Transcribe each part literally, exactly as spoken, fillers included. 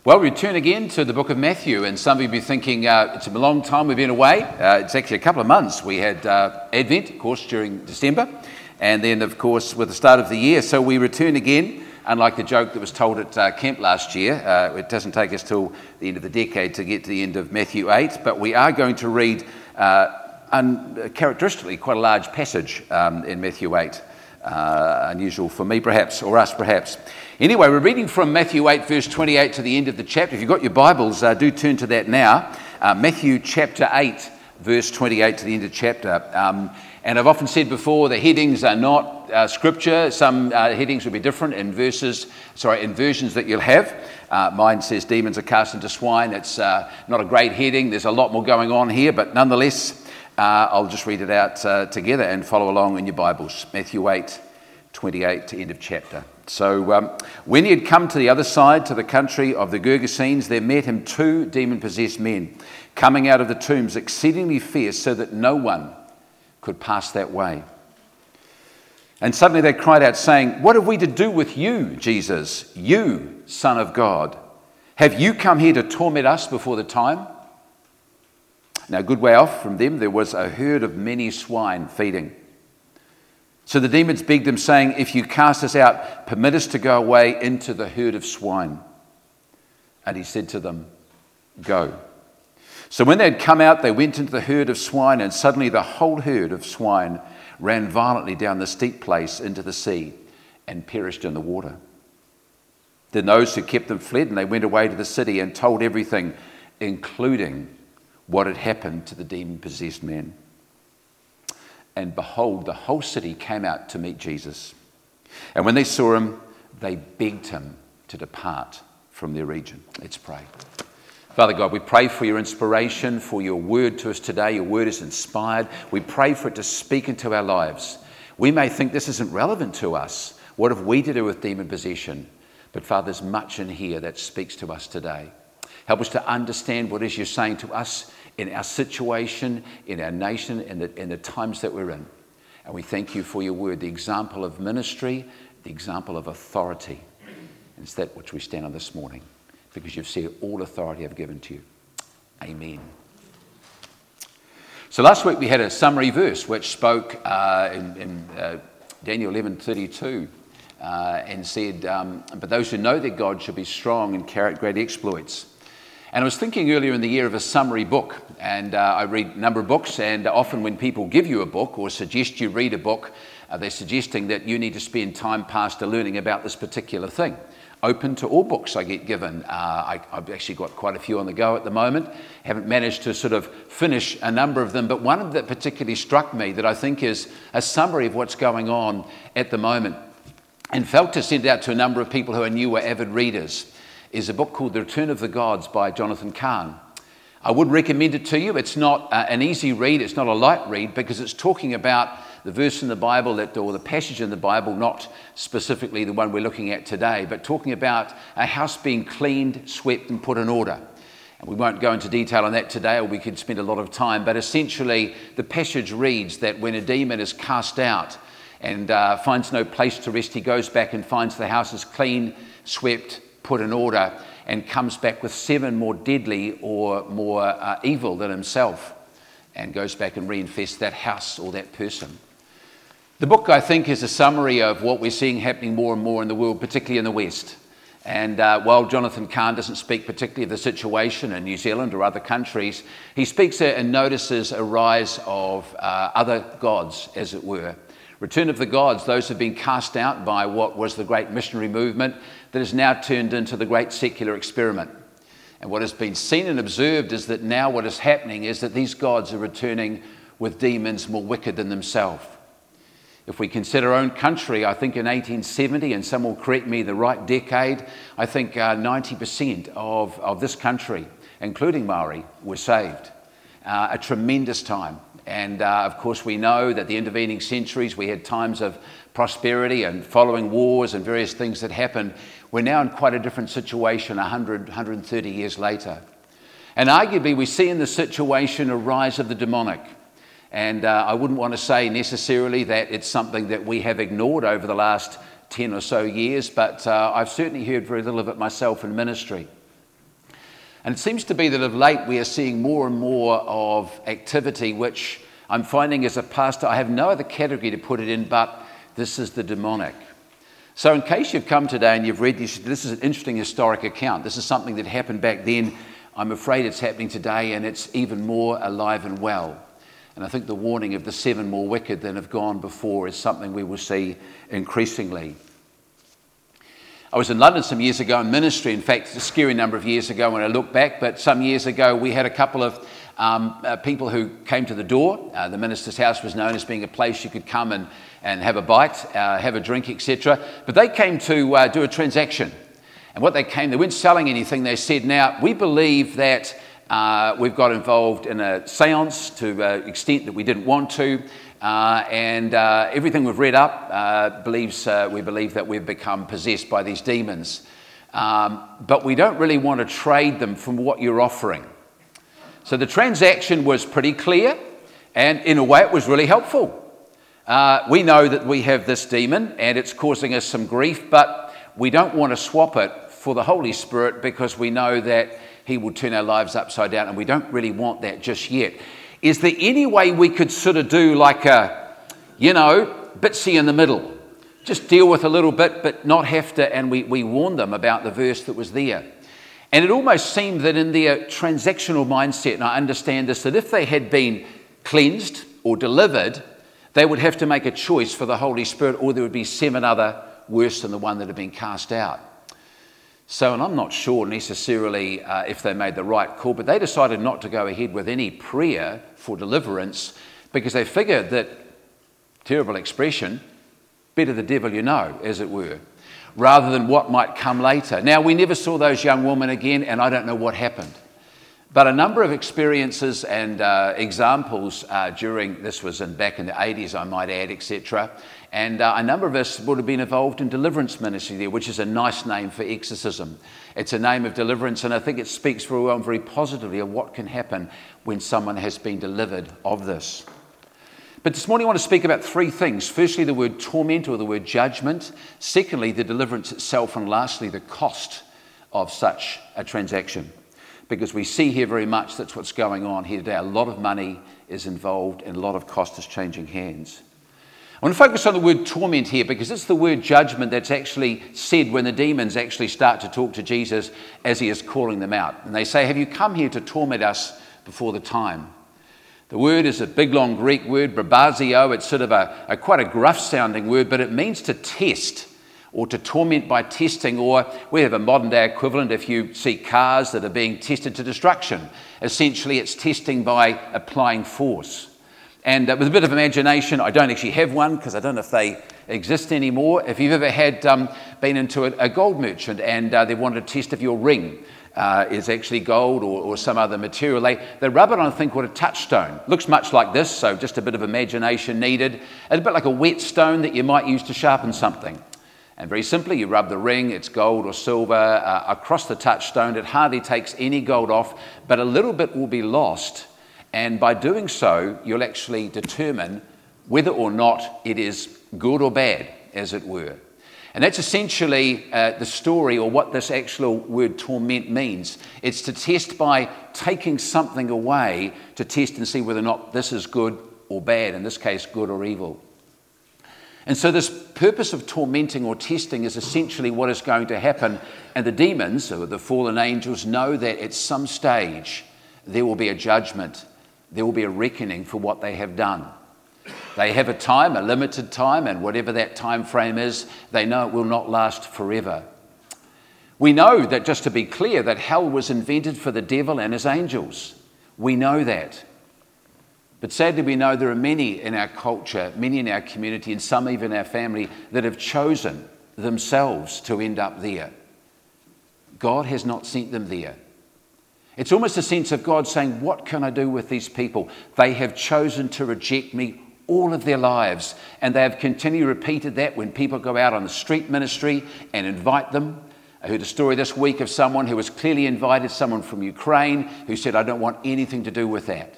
Well, we return again to the book of Matthew, and some of you will be thinking, uh, it's a long time we've been away. Uh, it's actually a couple of months. We had uh, Advent, of course, during December, and then, of course, with the start of the year. So we return again, unlike the joke that was told at uh, camp last year. Uh, it doesn't take us till the end of the decade to get to the end of Matthew eight, but we are going to read, uh, uncharacteristically, quite a large passage um, in Matthew eight. Uh, unusual for me, perhaps, or us, perhaps. Anyway, we're reading from Matthew eight, verse twenty-eight to the end of the chapter. If you've got your Bibles, uh, do turn to that now. Uh, Matthew chapter eight, verse twenty-eight to the end of the chapter. Um, and I've often said before, the headings are not uh, scripture. Some uh, headings will be different in verses, sorry, in versions that you'll have. Uh, mine says demons are cast into swine. It's uh, not a great heading. There's a lot more going on here, but nonetheless, Uh, I'll just read it out uh, together and follow along in your Bibles. Matthew eight, twenty-eight to end of chapter. So um, when he had come to the other side, to the country of the Gergesenes, there met him two demon-possessed men, coming out of the tombs, exceedingly fierce, so that no one could pass that way. And suddenly they cried out, saying, "What have we to do with you, Jesus, you, Son of God? Have you come here to torment us before the time?" Now, a good way off from them, there was a herd of many swine feeding. So the demons begged him, saying, "If you cast us out, permit us to go away into the herd of swine." And he said to them, "Go." So when they had come out, they went into the herd of swine, and suddenly the whole herd of swine ran violently down the steep place into the sea and perished in the water. Then those who kept them fled, and they went away to the city and told everything, including what had happened to the demon-possessed men. And behold, the whole city came out to meet Jesus. And when they saw him, they begged him to depart from their region. Let's pray. Father God, we pray for your inspiration, for your word to us today. Your word is inspired. We pray for it to speak into our lives. We may think this isn't relevant to us. What have we to do with demon possession? But Father, there's much in here that speaks to us today. Help us to understand what it is you're saying to us in our situation, in our nation, in the, in the times that we're in. And we thank you for your word, the example of ministry, the example of authority. And it's that which we stand on this morning, because you've said all authority I've given to you. Amen. So last week we had a summary verse which spoke uh, in, in uh, Daniel eleven thirty-two uh, and said, um, "But those who know their God shall be strong and carry out great exploits." And I was thinking earlier in the year of a summary book, and uh, I read a number of books, and often when people give you a book or suggest you read a book, uh, they're suggesting that you need to spend time past to learning about this particular thing. Open to all books I get given. Uh, I, I've actually got quite a few on the go at the moment. Haven't managed to sort of finish a number of them, but one that particularly struck me that I think is a summary of what's going on at the moment, and felt to send it out to a number of people who I knew were avid readers, is a book called The Return of the Gods by Jonathan Cahn. I would recommend it to you. It's not uh, an easy read, it's not a light read, because it's talking about the verse in the Bible, that, or the passage in the Bible, not specifically the one we're looking at today, but talking about a house being cleaned, swept and put in order. And we won't go into detail on that today, or we could spend a lot of time, but essentially the passage reads that when a demon is cast out and uh, finds no place to rest, he goes back and finds the house is clean, swept, put in order, and comes back with seven more deadly or more uh, evil than himself, and goes back and reinfests that house or that person. The book, I think, is a summary of what we're seeing happening more and more in the world, particularly in the West. And uh, while Jonathan Cahn doesn't speak particularly of the situation in New Zealand or other countries, he speaks and notices a rise of uh, other gods, as it were. Return of the gods, those have been cast out by what was the great missionary movement that has now turned into the great secular experiment. And what has been seen and observed is that now what is happening is that these gods are returning with demons more wicked than themselves. If we consider our own country, I think in eighteen seventy, and some will correct me, the right decade, I think uh, ninety percent of, of this country, including Maori, were saved. Uh, a tremendous time. And uh, of course we know that the intervening centuries we had times of prosperity and following wars and various things that happened. We're now in quite a different situation one hundred, one hundred thirty years later. And arguably we see in the situation a rise of the demonic. And uh, I wouldn't want to say necessarily that it's something that we have ignored over the last ten or so years, but uh, I've certainly heard very little of it myself in ministry. And it seems to be that of late we are seeing more and more of activity which I'm finding as a pastor, I have no other category to put it in, but this is the demonic. So in case you've come today and you've read this, this is an interesting historic account. This is something that happened back then. I'm afraid it's happening today, and it's even more alive and well. And I think the warning of the seven more wicked than have gone before is something we will see increasingly. I was in London some years ago in ministry. In fact, it's a scary number of years ago when I look back, but some years ago we had a couple of um, uh, people who came to the door. Uh, the minister's house was known as being a place you could come and, and have a bite, uh, have a drink, et cetera. But they came to uh, do a transaction. And what they came, they weren't selling anything. They said, now, we believe that uh, we've got involved in a seance to an uh, extent that we didn't want to. Uh, and uh, everything we've read up uh, believes uh, we believe that we've become possessed by these demons. Um, but we don't really want to trade them from what you're offering. So the transaction was pretty clear, and in a way it was really helpful. Uh, we know that we have this demon and it's causing us some grief, but we don't want to swap it for the Holy Spirit because we know that he will turn our lives upside down, and we don't really want that just yet. Is there any way we could sort of do like a, you know, bitsy in the middle? Just deal with a little bit, but not have to, and we, we warned them about the verse that was there. And it almost seemed that in their transactional mindset, and I understand this, that if they had been cleansed or delivered, they would have to make a choice for the Holy Spirit, or there would be seven other worse than the one that had been cast out. So, and I'm not sure necessarily uh, if they made the right call, but they decided not to go ahead with any prayer for deliverance because they figured that, terrible expression, better the devil you know, as it were, rather than what might come later. Now, we never saw those young women again, and I don't know what happened. But a number of experiences and uh, examples uh, during, this was in, back in the eighties, I might add, et cetera. And uh, a number of us would have been involved in deliverance ministry there, which is a nice name for exorcism. It's a name of deliverance, and I think it speaks very well and very positively of what can happen when someone has been delivered of this. But this morning I want to speak about three things. Firstly, the word torment or the word judgment. Secondly, the deliverance itself. And lastly, the cost of such a transaction. Because we see here very much that's what's going on here today. A lot of money is involved and a lot of cost is changing hands. I want to focus on the word torment here because it's the word judgment that's actually said when the demons actually start to talk to Jesus as he is calling them out. And they say, have you come here to torment us before the time? The word is a big long Greek word, brabazio. It's sort of a, a quite a gruff sounding word, but it means to test, or to torment by testing, or we have a modern day equivalent if you see cars that are being tested to destruction. Essentially, it's testing by applying force. And uh, with a bit of imagination, I don't actually have one because I don't know if they exist anymore. If you've ever had um, been into a, a gold merchant and uh, they wanted to test if your ring uh, is actually gold or, or some other material, they, they rub it on a thing called a touchstone. Looks much like this, so just a bit of imagination needed. It's a bit like a whetstone that you might use to sharpen something. And very simply, you rub the ring, it's gold or silver, uh, across the touchstone. It hardly takes any gold off, but a little bit will be lost. And by doing so, you'll actually determine whether or not it is good or bad, as it were. And that's essentially uh, the story, or what this actual word torment means. It's to test by taking something away, to test and see whether or not this is good or bad, in this case, good or evil. And so this purpose of tormenting or testing is essentially what is going to happen. And the demons, or the fallen angels, know that at some stage there will be a judgment. There will be a reckoning for what they have done. They have a time, a limited time, and whatever that time frame is, they know it will not last forever. We know that, just to be clear, that hell was invented for the devil and his angels. We know that. But sadly, we know there are many in our culture, many in our community, and some even our family, that have chosen themselves to end up there. God has not sent them there. It's almost a sense of God saying, what can I do with these people? They have chosen to reject me all of their lives. And they have continually repeated that when people go out on the street ministry and invite them. I heard a story this week of someone who was clearly invited, someone from Ukraine, who said, I don't want anything to do with that.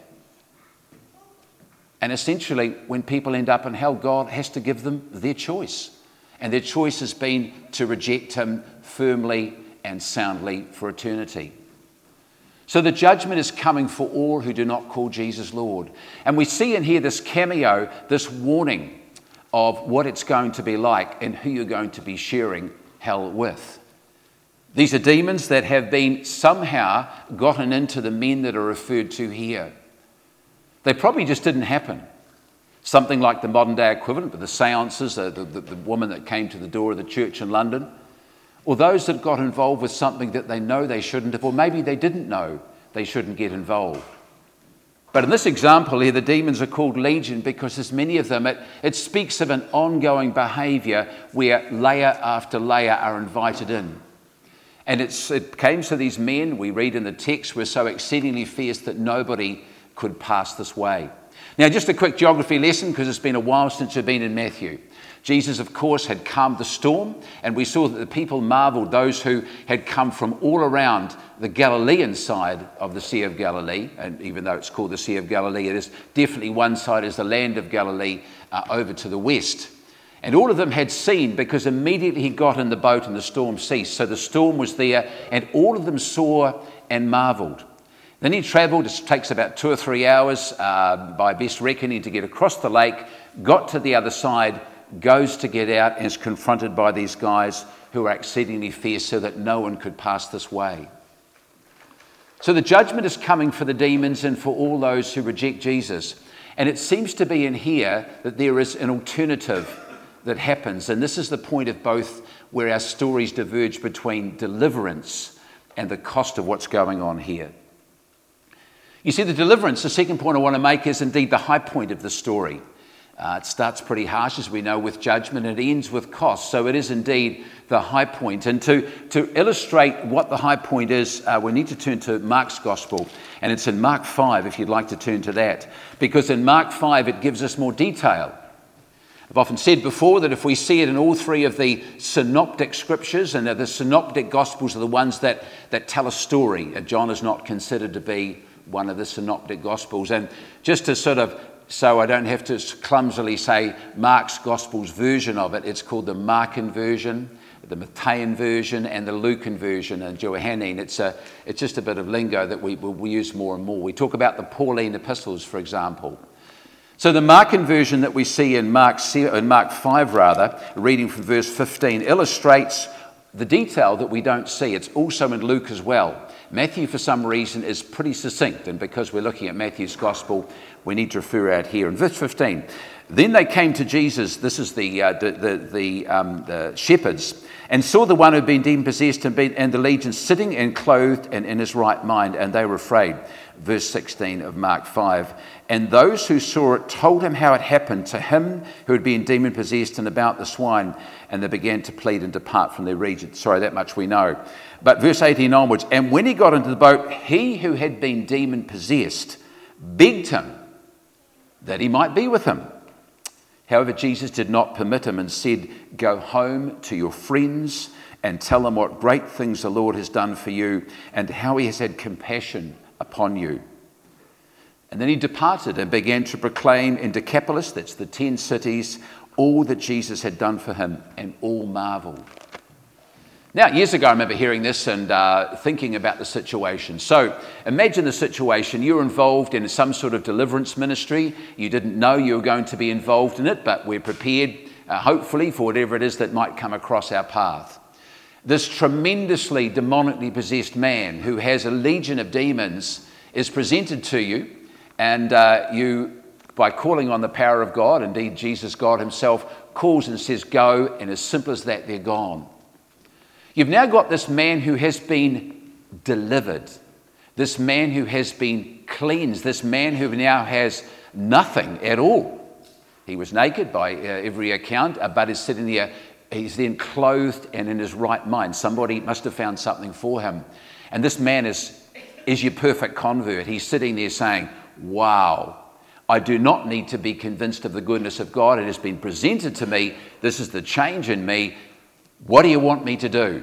And essentially, when people end up in hell, God has to give them their choice. And their choice has been to reject him firmly and soundly for eternity. So the judgment is coming for all who do not call Jesus Lord. And we see in here this cameo, this warning of what it's going to be like and who you're going to be sharing hell with. These are demons that have been somehow gotten into the men that are referred to here. They probably just didn't happen. Something like the modern day equivalent with the seances, the, the, the woman that came to the door of the church in London, or those that got involved with something that they know they shouldn't have, or maybe they didn't know they shouldn't get involved. But in this example here, the demons are called legion because there's many of them. It, it speaks of an ongoing behaviour where layer after layer are invited in. And it's, it came to these men, we read in the text, were so exceedingly fierce that nobody could pass this way. Now, just a quick geography lesson, because it's been a while since you've been in Matthew. Jesus, of course, had calmed the storm, and we saw that the people marvelled, those who had come from all around the Galilean side of the Sea of Galilee, and even though it's called the Sea of Galilee, it is definitely one side is the land of Galilee uh, over to the west. And all of them had seen, because immediately he got in the boat and the storm ceased. So the storm was there, and all of them saw and marvelled. Then he travelled, it takes about two or three hours uh, by best reckoning to get across the lake, got to the other side, goes to get out and is confronted by these guys who are exceedingly fierce so that no one could pass this way. So the judgment is coming for the demons and for all those who reject Jesus. And it seems to be in here that there is an alternative that happens. And this is the point of both where our stories diverge between deliverance and the cost of what's going on here. You see, the deliverance, the second point I want to make, is indeed the high point of the story. Uh, it starts pretty harsh, as we know, with judgment, and it ends with cost. So it is indeed the high point. And to, to illustrate what the high point is, uh, we need to turn to Mark's Gospel. And it's in Mark five, if you'd like to turn to that. Because in Mark five, it gives us more detail. I've often said before that if we see it in all three of the synoptic scriptures, and the synoptic Gospels are the ones that, that tell a story. John is not considered to be one of the synoptic Gospels. And just to sort of, so I don't have to clumsily say Mark's Gospel's version of it, it's called the Markan version, the Matthean version, and the Lucan version, and Johannine. It's a, it's just a bit of lingo that we, we use more and more. We talk about the Pauline epistles, for example. So the Markan version that we see in Mark, in Mark five, rather, reading from verse fifteen, illustrates the detail that we don't see. It's also in Luke as well. Matthew, for some reason, is pretty succinct, and because we're looking at Matthew's Gospel, we need to refer out here. In verse fifteen, then they came to Jesus, this is the, uh, the, the, the, um, the shepherds, and saw the one who had been demon-possessed and, been, and the legion sitting and clothed and in his right mind, and they were afraid. Verse sixteen of Mark five, and those who saw it told him how it happened to him who had been demon-possessed and about the swine, and they began to plead and depart from their region. Sorry, that much we know. But verse eighteen onwards, and when he got into the boat, he who had been demon-possessed begged him that he might be with him. However, Jesus did not permit him and said, go home to your friends and tell them what great things the Lord has done for you and how he has had compassion upon you. And then he departed and began to proclaim in Decapolis, that's the ten cities, all that Jesus had done for him, and all marveled. Now, years ago, I remember hearing this and uh, thinking about the situation. So imagine the situation. You're involved in some sort of deliverance ministry. You didn't know you were going to be involved in it, but we're prepared, uh, hopefully, for whatever it is that might come across our path. This tremendously demonically possessed man who has a legion of demons is presented to you, and uh, you, by calling on the power of God, indeed Jesus, God himself, calls and says, go, and as simple as that, they're gone. You've now got this man who has been delivered, this man who has been cleansed, this man who now has nothing at all. He was naked by uh, every account, uh, but is sitting there. He's then clothed and in his right mind. Somebody must have found something for him. And this man is, is your perfect convert. He's sitting there saying, wow, I do not need to be convinced of the goodness of God. It has been presented to me. This is the change in me. What do you want me to do?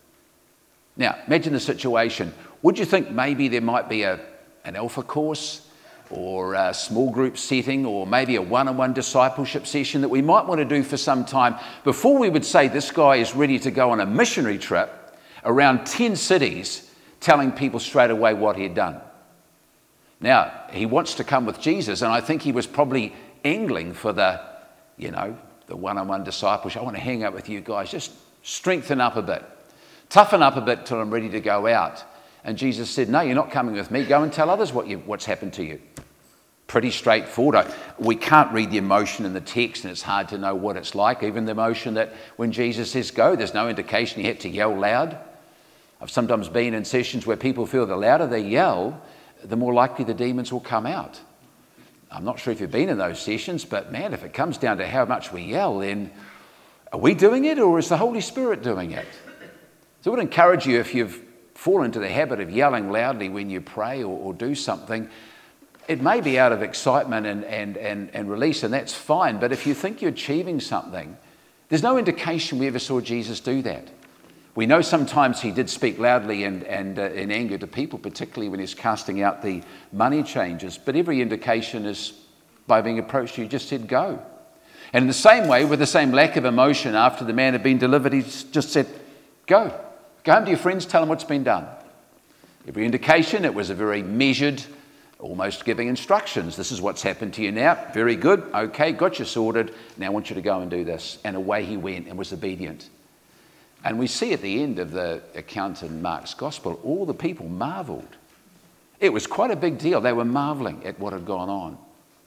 Now, imagine the situation. Would you think maybe there might be a, an alpha course or a small group setting or maybe a one-on-one discipleship session that we might want to do for some time before we would say this guy is ready to go on a missionary trip around ten cities telling people straight away what he had done. Now, he wants to come with Jesus, and I think he was probably angling for the, you know, the one-on-one discipleship. I want to hang out with you guys, just strengthen up a bit, toughen up a bit till I'm ready to go out. And Jesus said, no, you're not coming with me. Go and tell others what you, what's happened to you. Pretty straightforward. We can't read the emotion in the text, and it's hard to know what it's like. Even the emotion that when Jesus says go, there's no indication he had to yell loud. I've sometimes been in sessions where people feel the louder they yell, the more likely the demons will come out. I'm not sure if you've been in those sessions, but man, if it comes down to how much we yell, then are we doing it or is the Holy Spirit doing it? So I would encourage you, if you've fallen into the habit of yelling loudly when you pray or, or do something, it may be out of excitement and, and, and, and release, and that's fine. But if you think you're achieving something, there's no indication we ever saw Jesus do that. We know sometimes he did speak loudly and, and uh, in anger to people, particularly when he's casting out the money changers. But every indication is by being approached, he just said, go. And in the same way, with the same lack of emotion, after the man had been delivered, he just said, go. Go home to your friends, tell them what's been done. Every indication, it was a very measured, almost giving instructions. This is what's happened to you now. Very good. Okay, got you sorted. Now I want you to go and do this. And away he went and was obedient. And we see at the end of the account in Mark's Gospel, all the people marveled. It was quite a big deal. They were marveling at what had gone on.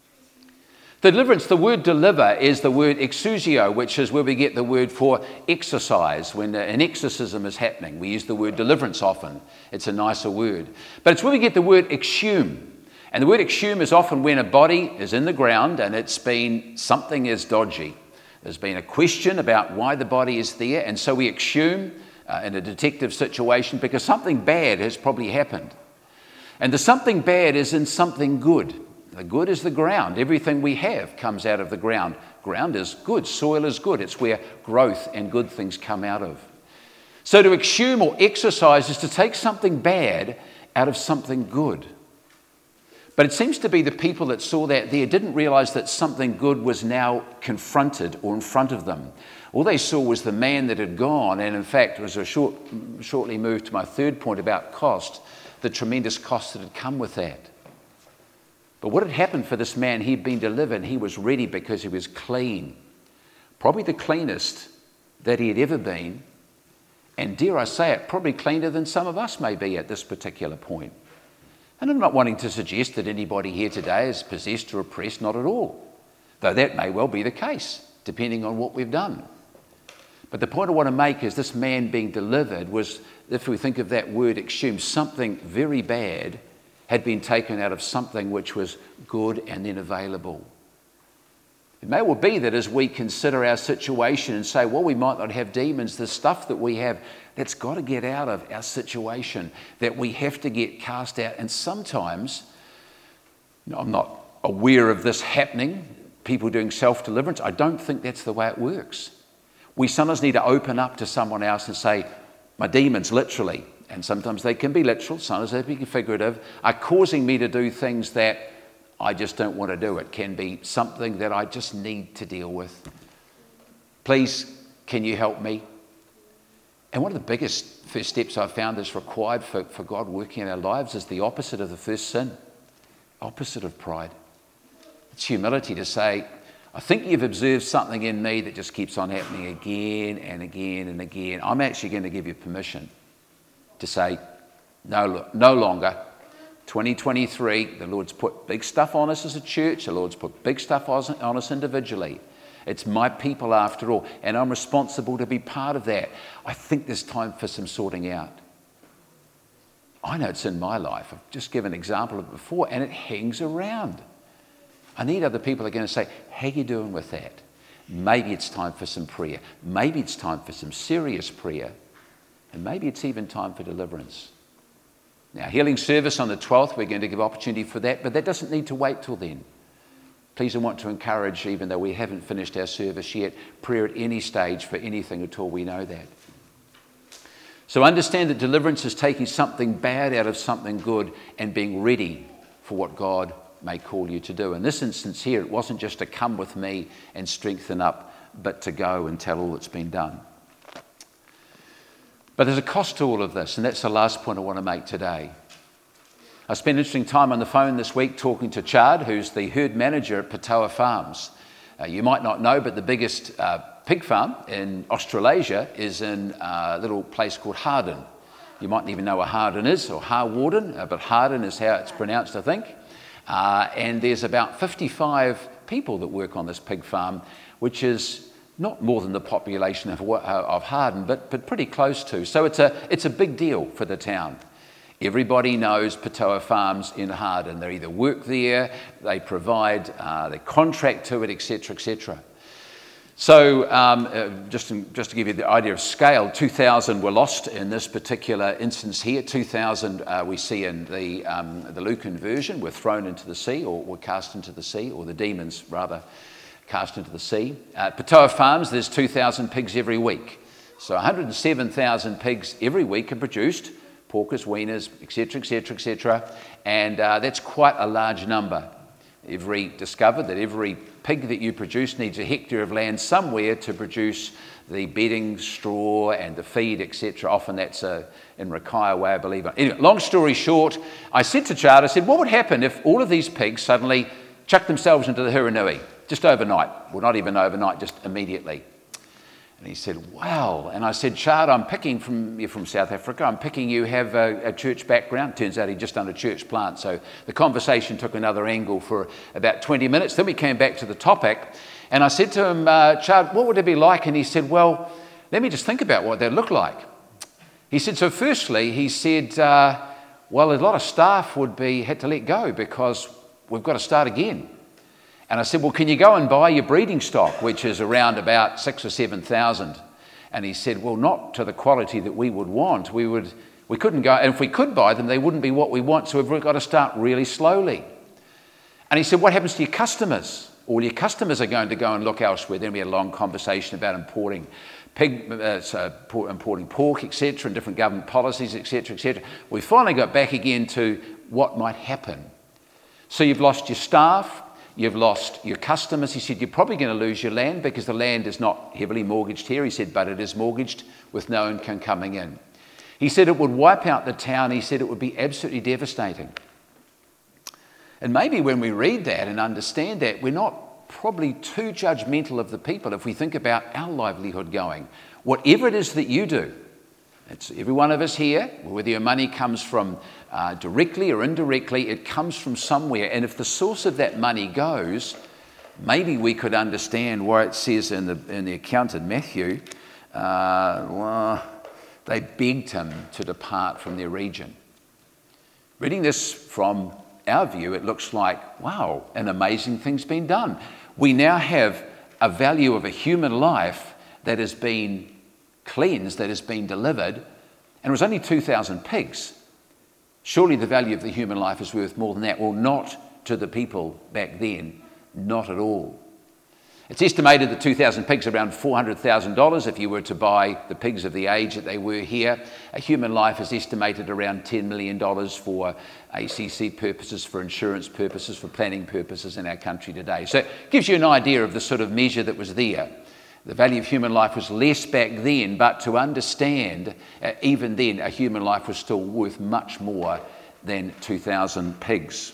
The deliverance, the word deliver is the word exousia, which is where we get the word for exorcise. When an exorcism is happening, we use the word deliverance often. It's a nicer word. But it's where we get the word exhume. And the word exhume is often when a body is in the ground and it's been, something is dodgy. There's been a question about why the body is there, and so we exhume uh, in a detective situation because something bad has probably happened. And the something bad is in something good. The good is the ground. Everything we have comes out of the ground. Ground is good. Soil is good. It's where growth and good things come out of. So to exhume or exorcise is to take something bad out of something good. But it seems to be the people that saw that there didn't realize that something good was now confronted or in front of them. All they saw was the man that had gone, and in fact, it was a short, shortly moved to my third point about cost, the tremendous cost that had come with that. But what had happened for this man, he'd been delivered, he was ready because he was clean. Probably the cleanest that he had ever been, and dare I say it, probably cleaner than some of us may be at this particular point. And I'm not wanting to suggest that anybody here today is possessed or oppressed, not at all. Though that may well be the case, depending on what we've done. But the point I want to make is this man being delivered was, if we think of that word exhumed, something very bad had been taken out of something which was good and then available. It may well be that as we consider our situation and say, well, we might not have demons, the stuff that we have, that's got to get out of our situation, that we have to get cast out. And sometimes, you know, I'm not aware of this happening, people doing self-deliverance. I don't think that's the way it works. We sometimes need to open up to someone else and say, my demons, literally, and sometimes they can be literal, sometimes they can be figurative, are causing me to do things that I just don't want to do. It can be something that I just need to deal with. Please, can you help me? And one of the biggest first steps I've found that's required for, for God working in our lives is the opposite of the first sin, opposite of pride. It's humility to say, I think you've observed something in me that just keeps on happening again and again and again. I'm actually going to give you permission to say, no, no longer. twenty twenty-three, the Lord's put big stuff on us as a church. The Lord's put big stuff on us individually. It's my people after all, and I'm responsible to be part of that. I think there's time for some sorting out. I know it's in my life. I've just given an example of it before, and it hangs around. I need other people that are going to say, how are you doing with that? Maybe it's time for some prayer. Maybe it's time for some serious prayer. And maybe it's even time for deliverance. Now, healing service on the twelfth, we're going to give opportunity for that, but that doesn't need to wait till then. Please, I want to encourage, even though we haven't finished our service yet, prayer at any stage for anything at all. We know that. So understand that deliverance is taking something bad out of something good and being ready for what God may call you to do. In this instance here, it wasn't just to come with me and strengthen up, but to go and tell all that's been done. But there's a cost to all of this, and that's the last point I want to make today. I spent interesting time on the phone this week talking to Chad, who's the herd manager at Patoa Farms. Uh, you might not know, but the biggest uh, pig farm in Australasia is in a little place called Harden. You mightn't even know where Harden is, or Harwarden, uh, but Harden is how it's pronounced, I think. Uh, and there's about fifty-five people that work on this pig farm, which is not more than the population of, of Harden, but, but pretty close to. So it's a, it's a big deal for the town. Everybody knows Patoa Farms in Harden. They either work there, they provide, uh, they contract to it, et cetera, et cetera. So um, uh, just, in, just to give you the idea of scale, two thousand were lost in this particular instance here. two thousand uh, we see in the, um, the Lucan version were thrown into the sea, or were cast into the sea, or the demons rather cast into the sea. At Patoa Farms, there's two thousand pigs every week. So one hundred seven thousand pigs every week are produced, porkers, weaners, et cetera, et cetera, et cetera. And uh, that's quite a large number. Every discovered that every pig that you produce needs a hectare of land somewhere to produce the bedding, straw, and the feed, et cetera. Often that's a, in Rakaya way, I believe. Anyway, long story short, I said to Chad, I said, what would happen if all of these pigs suddenly chucked themselves into the Hurunui, just overnight? Well, not even overnight, just immediately. And he said, wow. And I said, Chad, I'm picking from, you're from South Africa, I'm picking you have a, a church background. Turns out he'd just done a church plant. So the conversation took another angle for about twenty minutes. Then we came back to the topic. And I said to him, uh, Chad, what would it be like? And he said, well, let me just think about what they'd look like. He said, so firstly, he said, uh, well, a lot of staff would be had to let go because we've got to start again. And I said, well, can you go and buy your breeding stock, which is around about six or seven thousand? And he said, well, not to the quality that we would want. We would, we couldn't go, and if we could buy them, they wouldn't be what we want. So we've got to start really slowly. And he said, what happens to your customers? All your customers are going to go and look elsewhere. Then we had a long conversation about importing pig, uh, so importing pork, et cetera, and different government policies, et cetera, et cetera. We finally got back again to what might happen. So you've lost your staff. You've lost your customers. He said, you're probably going to lose your land because the land is not heavily mortgaged here. He said, but it is mortgaged with no income coming in. He said it would wipe out the town. He said it would be absolutely devastating. And maybe when we read that and understand that, we're not probably too judgmental of the people if we think about our livelihood going. Whatever it is that you do, it's every one of us here, whether your money comes from uh, directly or indirectly, it comes from somewhere. And if the source of that money goes, maybe we could understand why it says in the, in the account in Matthew, uh, well, they begged him to depart from their region. Reading this from our view, it looks like, wow, an amazing thing's been done. We now have a value of a human life that has been cleansed, that has been delivered, and it was only two thousand pigs. Surely the value of the human life is worth more than that. Well, not to the people back then, not at all. It's estimated that two thousand pigs are around four hundred thousand dollars if you were to buy the pigs of the age that they were here. A human life is estimated around ten million dollars for A C C purposes, for insurance purposes, for planning purposes in our country today. So it gives you an idea of the sort of measure that was there. The value of human life was less back then, but to understand, uh, even then, a human life was still worth much more than two thousand pigs.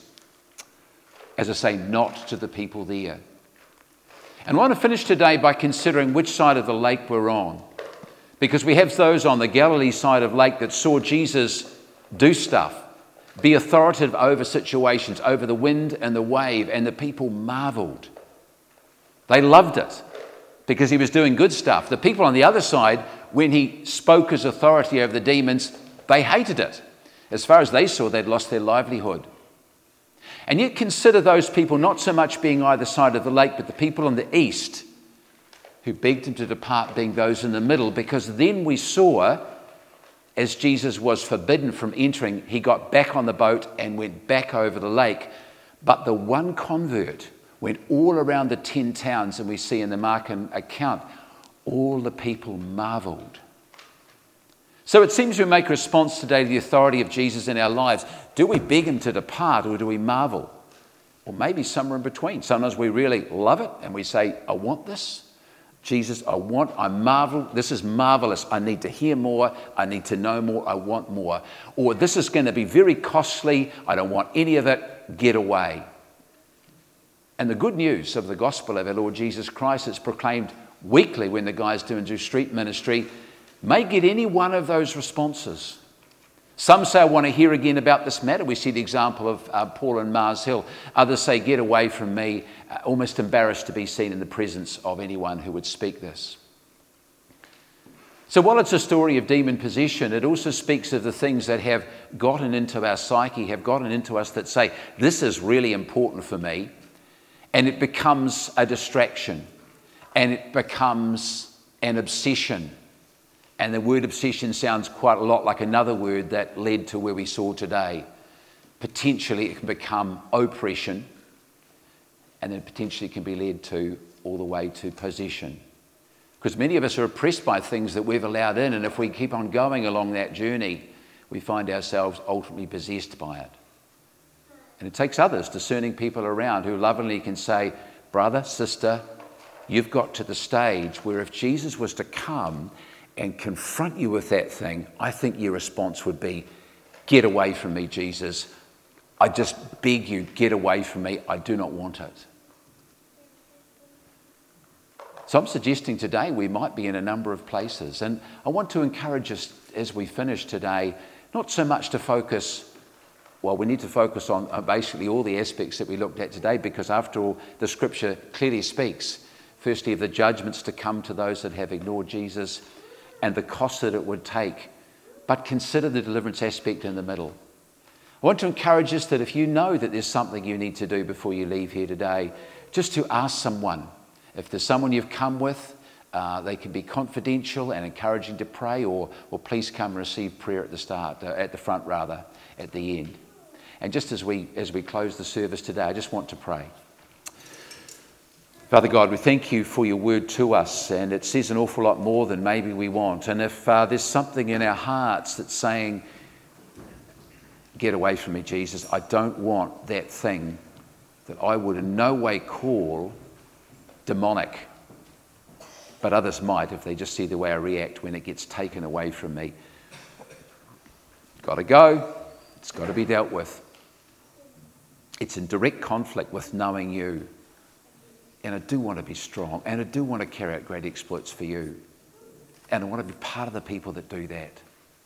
As I say, not to the people there. And I want to finish today by considering which side of the lake we're on. Because we have those on the Galilee side of lake that saw Jesus do stuff, be authoritative over situations, over the wind and the wave, and the people marveled. They loved it because he was doing good stuff. The people on the other side, when he spoke his authority over the demons, they hated it. As far as they saw, they'd lost their livelihood. And yet consider those people not so much being either side of the lake, but the people on the east who begged him to depart being those in the middle, because then we saw, as Jesus was forbidden from entering, he got back on the boat and went back over the lake. But the one convert went all around the ten towns, and we see in the Markan account, all the people marveled. So it seems we make a response today to the authority of Jesus in our lives. Do we beg him to depart, or do we marvel? Or maybe somewhere in between. Sometimes we really love it and we say, I want this. Jesus, I want, I marvel, this is marvelous. I need to hear more. I need to know more. I want more. Or this is going to be very costly. I don't want any of it. Get away. And the good news of the gospel of our Lord Jesus Christ, it's proclaimed weekly when the guys do and do street ministry, may get any one of those responses. Some say, I want to hear again about this matter. We see the example of uh, Paul and Mars Hill. Others say, get away from me, uh, almost embarrassed to be seen in the presence of anyone who would speak this. So while it's a story of demon possession, it also speaks of the things that have gotten into our psyche, have gotten into us that say, this is really important for me. And it becomes a distraction. And it becomes an obsession. And the word obsession sounds quite a lot like another word that led to where we saw today. Potentially it can become oppression, and then potentially it can be led to all the way to possession. Because many of us are oppressed by things that we've allowed in, and if we keep on going along that journey, we find ourselves ultimately possessed by it. And it takes others, discerning people around, who lovingly can say, brother, sister, you've got to the stage where if Jesus was to come and confront you with that thing, I think your response would be, get away from me, Jesus. I just beg you, get away from me. I do not want it. So I'm suggesting today we might be in a number of places. And I want to encourage us as we finish today, not so much to focus, well, we need to focus on basically all the aspects that we looked at today, because after all, the scripture clearly speaks, firstly, of the judgments to come to those that have ignored Jesus, and the cost that it would take. But consider the deliverance aspect in the middle. I want to encourage us that if you know that there's something you need to do before you leave here today, just to ask someone. If there's someone you've come with, uh, they can be confidential and encouraging to pray, or, or please come and receive prayer at the start, uh, at the front rather, at the end. And just as we, as we close the service today, I just want to pray. Father God, we thank you for your word to us, and it says an awful lot more than maybe we want. And if uh, there's something in our hearts that's saying, get away from me, Jesus, I don't want that thing that I would in no way call demonic, but others might if they just see the way I react when it gets taken away from me. Got to go. It's got to be dealt with. It's in direct conflict with knowing you. And I do want to be strong, and I do want to carry out great exploits for you. And I want to be part of the people that do that.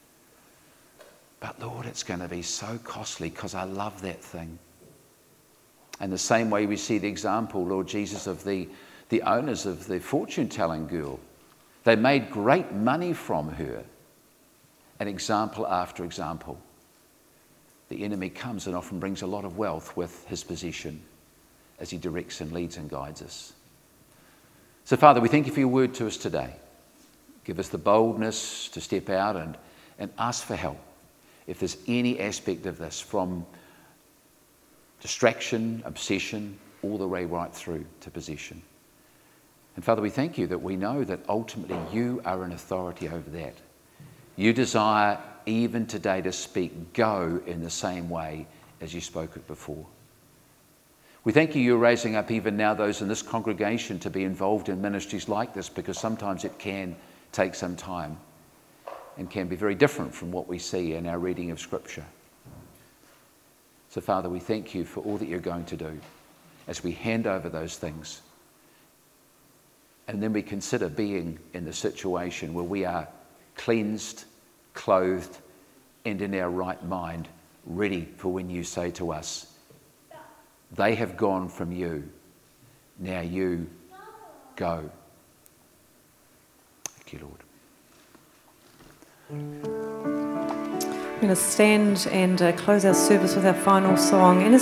But Lord, it's going to be so costly because I love that thing. And the same way we see the example, Lord Jesus, of the, the owners of the fortune-telling girl. They made great money from her. And example after example. The enemy comes and often brings a lot of wealth with his possession, as he directs and leads and guides us. So, Father, we thank you for your word to us today. Give us the boldness to step out and, and ask for help. If there's any aspect of this, from distraction, obsession, all the way right through to possession. And Father, we thank you that we know that ultimately you are an authority over that. You desire even today to speak go in the same way as you spoke it before. We thank you you're raising up even now those in this congregation to be involved in ministries like this, because sometimes it can take some time and can be very different from what we see in our reading of Scripture. So, Father, we thank you for all that you're going to do as we hand over those things. And then we consider being in the situation where we are cleansed, clothed, and in our right mind, ready for when you say to us, they have gone from you, now you go. Thank you, Lord. We're going to stand and uh, close our service with our final song. And as